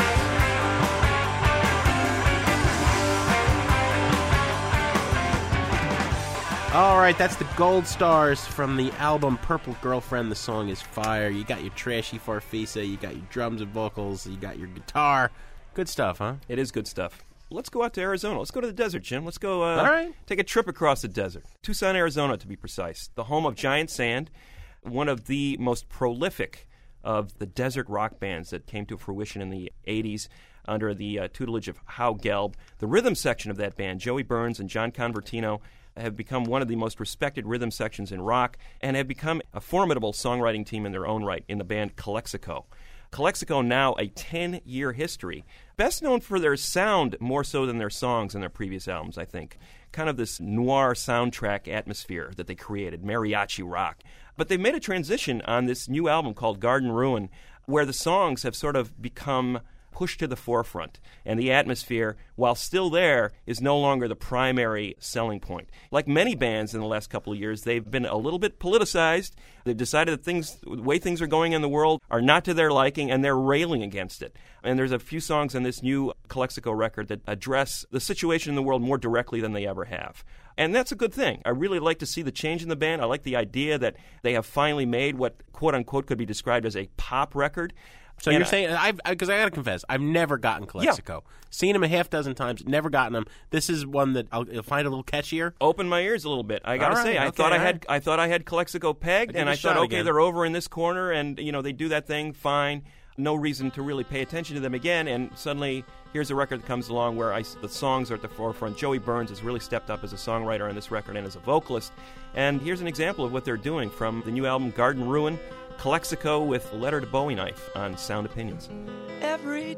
All right, that's the Gold Stars from the album Purple Girlfriend. The song is Fire. You got your Trashy Farfisa, you got your drums and vocals, you got your guitar. Good stuff, huh? It is good stuff. Let's go out to Arizona. Let's go to the desert, Jim. Let's go uh, All right. take a trip across the desert. Tucson, Arizona, to be precise. The home of Giant Sand, one of the most prolific of the desert rock bands that came to fruition in the eighties under the uh, tutelage of Hal Gelb. The rhythm section of that band, Joey Burns and John Convertino, have become one of the most respected rhythm sections in rock and have become a formidable songwriting team in their own right in the band Calexico. Calexico, now a ten-year history, best known for their sound more so than their songs in their previous albums, I think. Kind of this noir soundtrack atmosphere that they created, mariachi rock. But they've made a transition on this new album called Garden Ruin, where the songs have sort of become pushed to the forefront, and the atmosphere, while still there, is no longer the primary selling point. Like many bands in the last couple of years, they've been a little bit politicized. They've decided that things, the way things are going in the world are not to their liking, and they're railing against it. And there's a few songs on this new Calexico record that address the situation in the world more directly than they ever have. And that's a good thing. I really like to see the change in the band. I like the idea that they have finally made what, quote-unquote, could be described as a pop record. So And you're I- saying, I've because I, got to confess, I've never gotten Calexico. Seen them a half dozen times, never gotten them. This is one that I'll, I'll find a little catchier. Open my ears a little bit. I gotta All right, say, I okay, thought I all had right. I thought I had Calexico pegged, I'll give and it I a thought, shot okay, again. they're over in this corner, and you know they do that thing fine. No reason to really pay attention to them again. And suddenly, here's a record that comes along where I, the songs are at the forefront. Joey Burns has really stepped up as a songwriter on this record and as a vocalist. And here's an example of what they're doing from the new album Garden Ruin, Calexico with a Letter to Bowie Knife on Sound Opinions. Every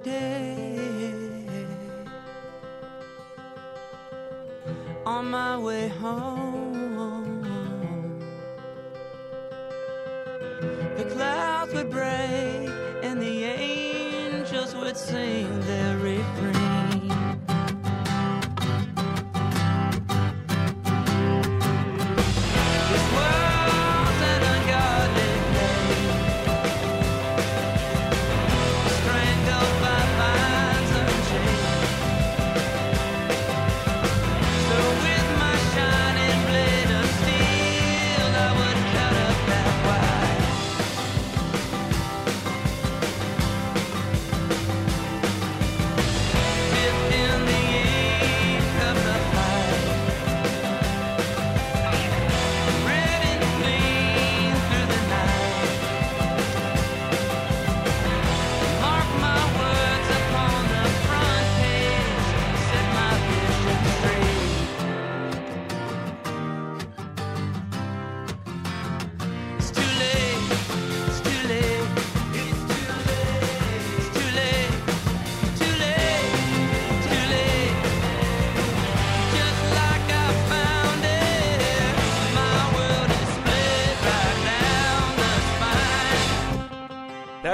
day on my way home, the clouds would break and the angels would sing their refrain. This world's an ungodly strangled by vines unchained. So with my shining blade of steel, I would cut up that wire.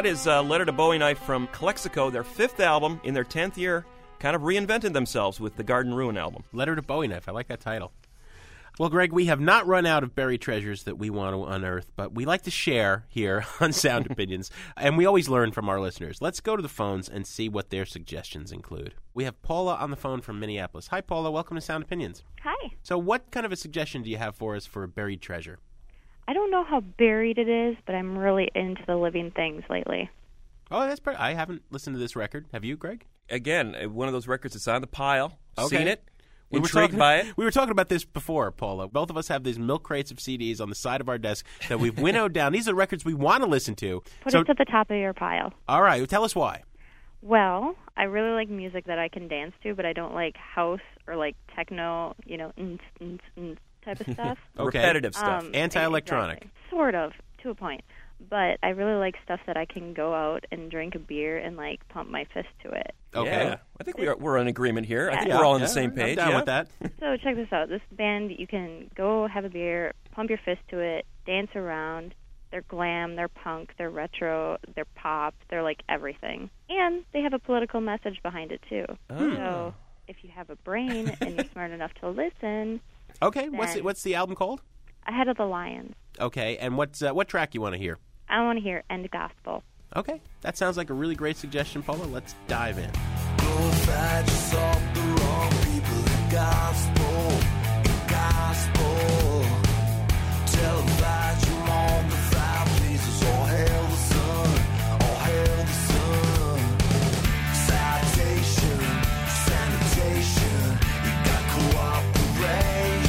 That is uh, Letter to Bowie Night from Calexico, their fifth album in their tenth year, kind of reinvented themselves with the Garden Ruin album. Letter to Bowie Knife. I like that title. Well, Greg, we have not run out of buried treasures that we want to unearth, but we like to share here on Sound Opinions, and we always learn from our listeners. Let's go to the phones and see what their suggestions include. We have Paula on the phone from Minneapolis. Hi, Paula. Welcome to Sound Opinions. Hi. So what kind of a suggestion do you have for us for a buried treasure? I don't know how buried it is, but I'm really into the living things lately. Oh, that's pretty. I haven't listened to this record. Have you, Greg? Again, uh, one of those records that's on the pile. Okay. Seen it. We were Intrigued talking, by it. We were talking about this before, Paula. Both of us have these milk crates of C Ds on the side of our desk that we've winnowed down. These are records we want to listen to. Put so, it to the top of your pile. All right. Tell us why. Well, I really like music that I can dance to, but I don't like house or like techno, you know, mm, mm, mm, type of stuff. Okay. Repetitive stuff. Um, Anti-electronic. Exactly. Sort of, to a point. But I really like stuff that I can go out and drink a beer and, like, pump my fist to it. Okay. Yeah. I think we are, we're in agreement here. I think Yeah. we're all on Yeah, the same I'm page. down yeah. with that. So check this out. This band, you can go have a beer, pump your fist to it, dance around. They're glam, they're punk, they're retro, they're pop, they're like everything. And they have a political message behind it, too. Oh. So if you have a brain and you're smart enough to listen... Okay. What's then- it, what's the album called? Ahead of the Lions. Okay. And what's uh, what track you want to hear? I want to hear End Gospel. Okay. That sounds like a really great suggestion, Paula. Let's dive in. Glorified yourself the wrong people in gospel, in gospel. Televise you on the five places, all hail the sun, all hail the sun. Citation, sanitation, you got cooperation.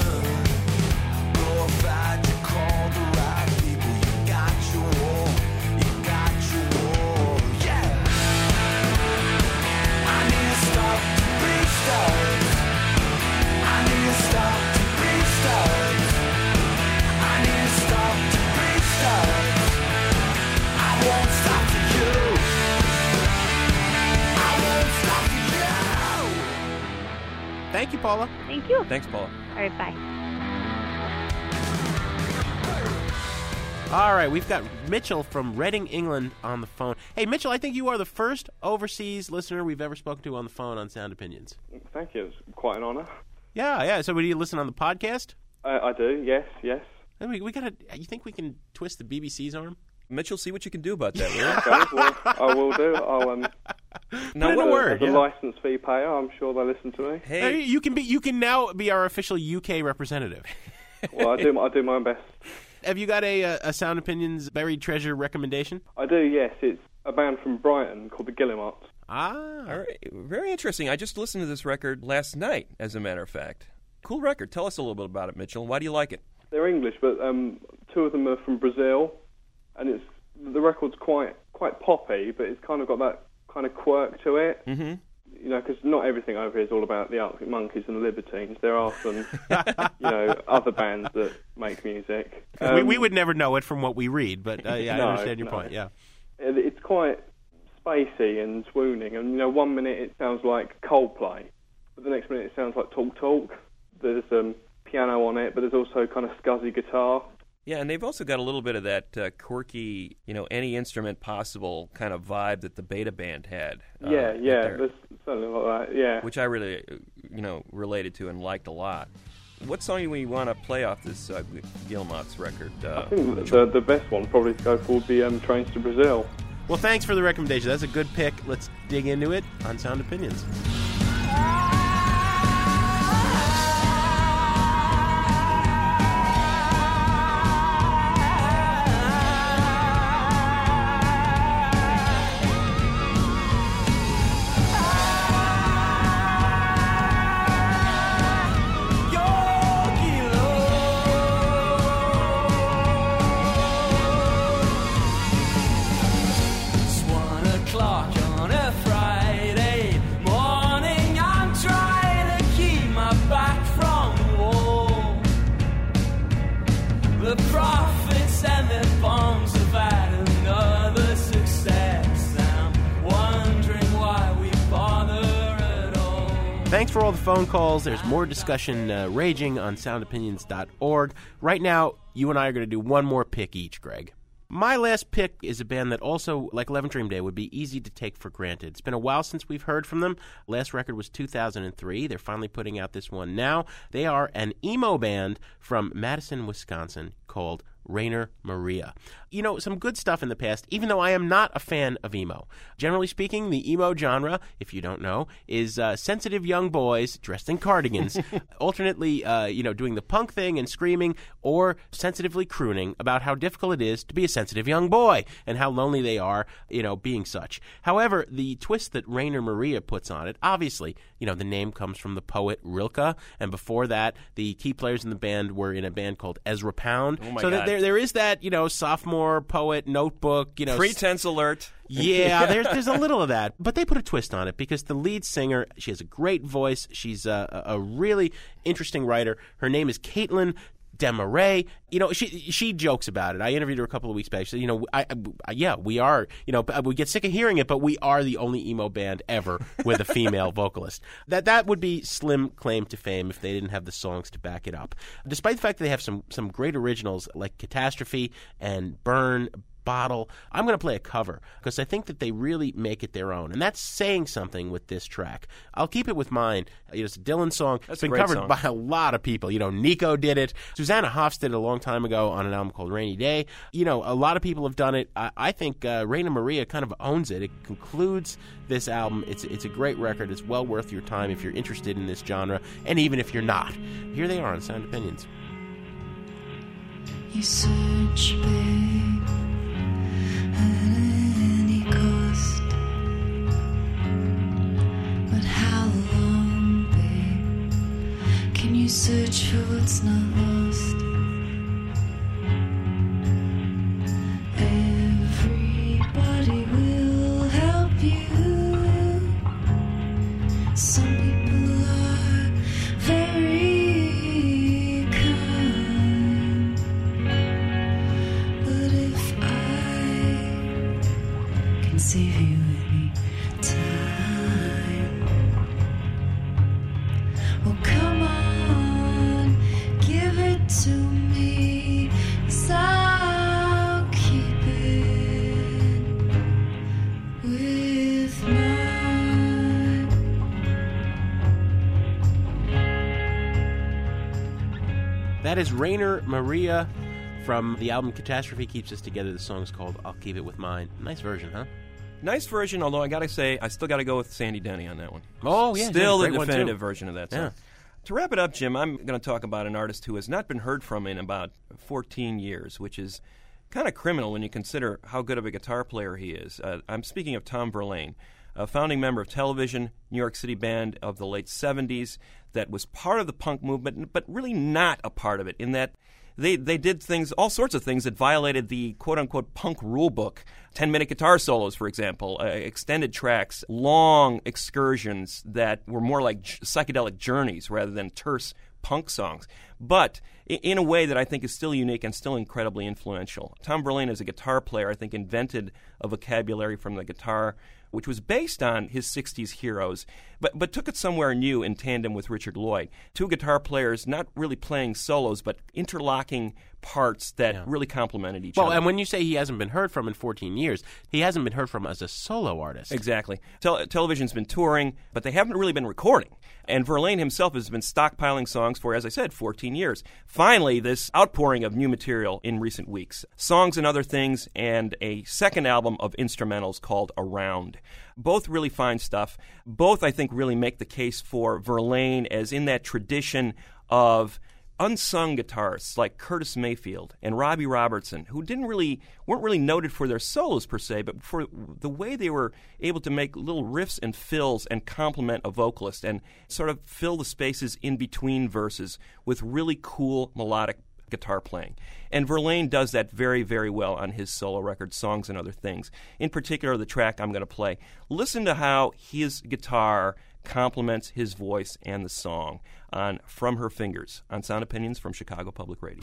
Glorified, you call the right people, you got your war, you got your war, yeah. I need to stop to be stars. I need to stop to be stars. I need to stop to be stars. I won't stop for you. I won't stop for you. Thank you, Paula. Thank you. Thanks, Paula. All right, bye. All right, we've got Mitchell from Reading, England on the phone. Hey, Mitchell, I think you are the first overseas listener we've ever spoken to on the phone on Sound Opinions. Thank you. It's quite an honour. Yeah, yeah. So, do you listen on the podcast? I, I do. Yes, yes. Hey, We, we gotta. You think we can twist the B B C's arm? Mitchell, see what you can do about that, will you? Okay, well, I will do. I'll um. Now, as what a, word? As a Yeah. license fee payer, I'm sure they listen to me. Hey, you can be. You can now be our official U K representative. Well, I do. I do my best. Have you got a, a Sound Opinions buried treasure recommendation? I do. Yes, it's a band from Brighton called the Guillemots. Ah, all right. Very interesting. I just listened to this record last night, as a matter of fact. Cool record. Tell us a little bit about it, Mitchell. Why do you like it? They're English, but um, two of them are from Brazil, and it's the record's quite quite poppy, but it's kind of got that kind of quirk to it. Mm-hmm. You know, because not everything over here is all about the Arctic Monkeys and the Libertines. There are some, you know, other bands that make music. Um, we, we would never know it from what we read, but uh, yeah, no, I understand your no. point. Yeah. It- It's quite spacey and swooning, and you know, one minute it sounds like Coldplay, but the next minute it sounds like Talk Talk. There's um, piano on it, but there's also kind of scuzzy guitar. Yeah, and they've also got a little bit of that uh, quirky, you know, any instrument possible kind of vibe that the Beta Band had. uh, yeah, at yeah, their- there's something like that. Yeah. Which I really, uh, you know, related to and liked a lot. What song do we want to play off this uh, Guillemots record? Uh, I think the, the best one probably to go for would be um, Trains to Brazil. Well, thanks for the recommendation. That's a good pick. Let's dig into it on Sound Opinions. It's one o'clock on a Friday morning. I'm trying to keep my back from the wall. The prophets and their bombs have had another success. I'm wondering why we bother at all. Thanks for all the phone calls. There's more discussion uh, raging on sound opinions dot org. Right now, you and I are going to do one more pick each, Greg. My last pick is a band that also, like Eleven Dream Day, would be easy to take for granted. It's been a while since we've heard from them. Last record was two thousand three. They're finally putting out this one now. They are an emo band from Madison, Wisconsin called Rainer Maria. You know, some good stuff in the past, even though I am not a fan of emo. Generally speaking, the emo genre, if you don't know, is uh, sensitive young boys dressed in cardigans, alternately, uh, you know, doing the punk thing and screaming, or sensitively crooning about how difficult it is to be a sensitive young boy and how lonely they are, you know, being such. However, the twist that Rainer Maria puts on it, obviously, you know, the name comes from the poet Rilke, and before that, the key players in the band were in a band called Ezra Pound. Oh my so God. there, there is that, you know, sophomore poet notebook, you know. Pretense alert. Yeah, there's there's a little of that. But they put a twist on it because the lead singer, she has a great voice. She's a, a really interesting writer. Her name is Caitlin Demaray. You know, she she jokes about it. I interviewed her a couple of weeks back. She said, you know, I, I, yeah, we are, you know, we get sick of hearing it, but we are the only emo band ever with a female vocalist. That that would be slim claim to fame if they didn't have the songs to back it up. Despite the fact that they have some, some great originals like Catastrophe and Burn, Bottle, I'm going to play a cover because I think that they really make it their own, and that's saying something with this track. I'll keep it with mine. You know, it's a Dylan song. That's it's been a great covered song. by a lot of people. You know, Nico did it. Susanna Hoffs did it a long time ago on an album called Rainy Day. You know, a lot of people have done it. I, I think uh, Rainer Maria kind of owns it. It concludes this album. It's it's a great record. It's well worth your time if you're interested in this genre, and even if you're not. Here they are on Sound Opinions. You search, babe, at any cost. But how long, babe, can you search for what's not lost? Everybody will help you. Some people are very kind. But if I can save you any time, oh come on, give it to me, 'cause I'll keep it with mine. That is Rainer Maria from the album Catastrophe Keeps Us Together. The song's called I'll Keep It With Mine. Nice version, huh? Nice version, although I got to say, I still got to go with Sandy Denny on that one. Oh, yeah. Still the great one, too. definitive version of that song. Yeah. To wrap it up, Jim, I'm going to talk about an artist who has not been heard from in about fourteen years, which is kind of criminal when you consider how good of a guitar player he is. Uh, I'm speaking of Tom Verlaine, a founding member of Television, New York City band of the late seventies that was part of the punk movement, but really not a part of it in that they they did things, all sorts of things that violated the quote-unquote punk rule book. ten-minute guitar solos, for example, uh, extended tracks, long excursions that were more like j- psychedelic journeys rather than terse punk songs, but i- in a way that I think is still unique and still incredibly influential. Tom Verlaine, as a guitar player, I think invented a vocabulary from the guitar which was based on his sixties heroes, but, but took it somewhere new in tandem with Richard Lloyd. Two guitar players not really playing solos, but interlocking parts that Yeah. really complemented each Well, other. and when you say he hasn't been heard from in fourteen years, he hasn't been heard from as a solo artist. Exactly. Tel- television's been touring, but they haven't really been recording. And Verlaine himself has been stockpiling songs for, as I said, fourteen years. Finally, this outpouring of new material in recent weeks. Songs and Other Things, and a second album of instrumentals called Around. Both really fine stuff. Both, I think, really make the case for Verlaine as in that tradition of unsung guitarists like Curtis Mayfield and Robbie Robertson, who didn't really weren't really noted for their solos per se, but for the way they were able to make little riffs and fills and complement a vocalist and sort of fill the spaces in between verses with really cool melodic guitar playing. And Verlaine does that very, very well on his solo record, Songs and Other Things. In particular, the track I'm going to play. Listen to how his guitar complements his voice and the song on From Her Fingers on Sound Opinions from Chicago Public Radio.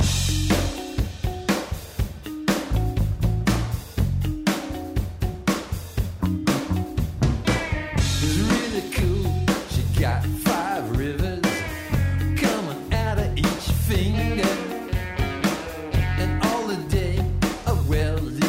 It's really cool. She got five rivers coming out of each finger, and all the day a well-lit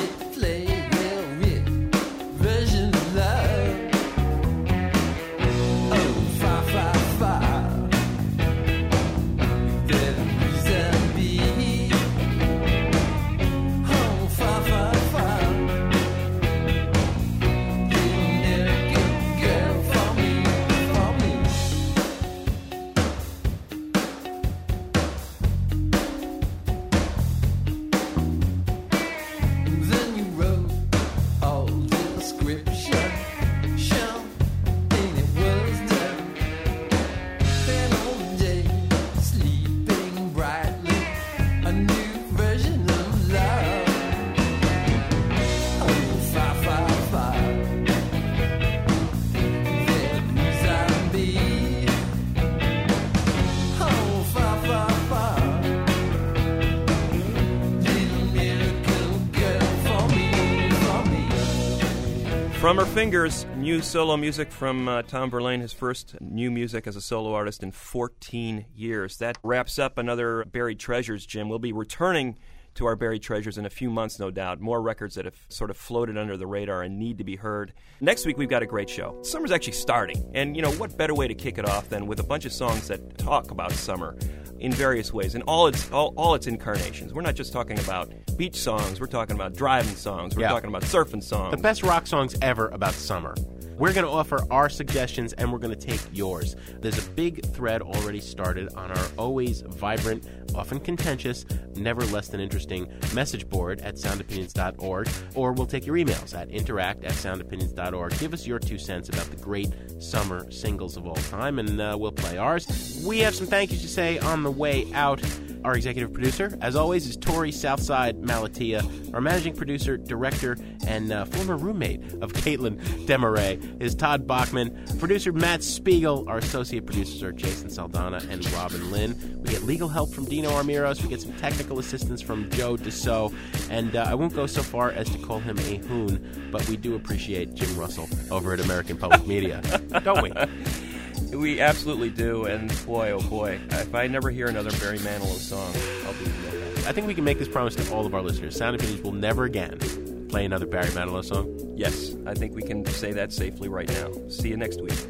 From Her Fingers, new solo music from uh, Tom Verlaine, his first new music as a solo artist in fourteen years. That wraps up another Buried Treasures, Jim. We'll be returning to our Buried Treasures in a few months, no doubt. More records that have sort of floated under the radar and need to be heard. Next week, we've got a great show. Summer's actually starting, and, you know, what better way to kick it off than with a bunch of songs that talk about summer in various ways, in all its all, all its incarnations. We're not just talking about beach songs. We're talking about driving songs. We're Yeah. talking about surfing songs. The best rock songs ever about summer. We're going to offer our suggestions, and we're going to take yours. There's a big thread already started on our always vibrant, often contentious, never less than interesting message board at sound opinions dot org, or we'll take your emails at interact at sound opinions dot org. Give us your two cents about the great summer singles of all time, and uh, we'll play ours. We have some thank yous to say on the way out. Our executive producer, as always, is Tori Southside Malatia. Our managing producer, director, and uh, former roommate of Caitlin Demaray is Todd Bachman. Producer Matt Spiegel. Our associate producers are Jason Saldana and Robin Lynn. We get legal help from Dino Armiros. We get some technical assistance from Joe Dassault. And uh, I won't go so far as to call him a hoon, but we do appreciate Jim Russell over at American Public Media. Don't we? We absolutely do, and boy, oh boy, if I never hear another Barry Manilow song, I'll be real happy. I think we can make this promise to all of our listeners. Sound Opinions will never again play another Barry Manilow song. Yes, I think we can say that safely right now. See you next week.